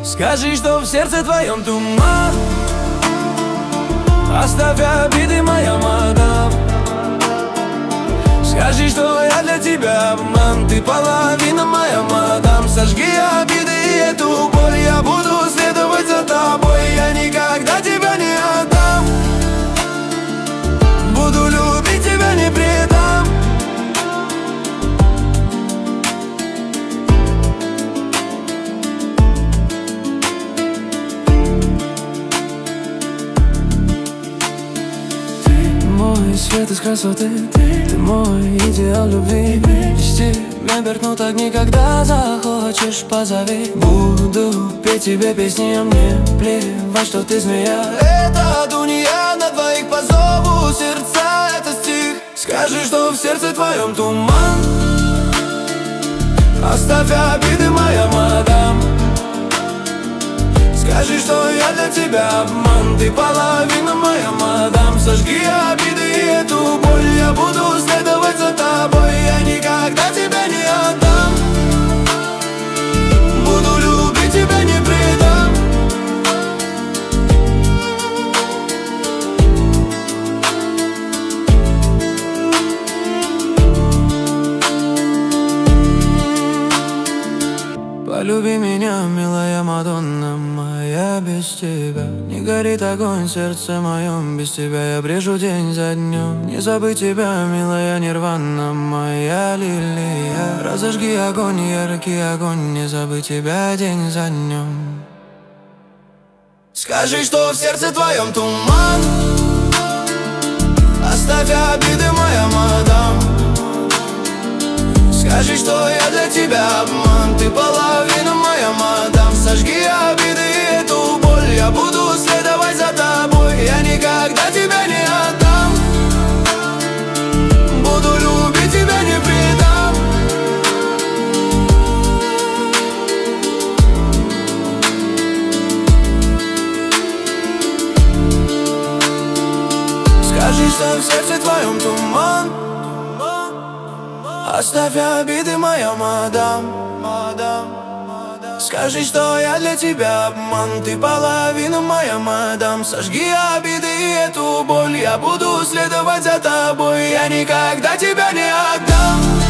Скажи, что в сердце твоем туман. Оставь обиды, моя мадам. Скажи, что я для тебя обман. Ты половина, моя мадам. Сожги обиды и эту боль. Я буду следовать за тобой. Я никогда тебя не отдам. Буду любить тебя, не предам. Мой свет из красоты, ты мой идеал любви. Без тебя меркнут огни, когда захочешь, позови. Буду петь тебе песни, а мне плевать, что ты змея. Это дунья, на двоих позову сердца, это стих. Скажи, что в сердце твоем туман. Оставь обиды, моя мадам. Скажи, что я для тебя обман. Ты половина, моя мадам. Сожги обиды и эту боль. Я буду следовать за тобой. Я никогда тебя не отдам. Буду любить тебя, не предам. Полюби меня, милая Мадонна моя, без тебя не горит огонь в сердце моем. Без тебя я брежу день за днем. Не забыть тебя, милая Нирвана моя лилия. Разожги огонь, яркий огонь. Не забыть тебя день за днем. Скажи, что в сердце твоем туман. Оставь обиды, моя мадам. Скажи, что я для тебя обман. Ты половина, моя мадам. Сожги обиды и эту боль. Я буду следовать за тобой. Я никогда тебя не отдам. Буду любить тебя, не предам. Скажи, что в сердце твоем туман. Оставь обиды, моя мадам. Скажи, что я для тебя обман. Ты половина, моя мадам. Сожги обиды и эту боль. Я буду следовать за тобой. Я никогда тебя не отдам.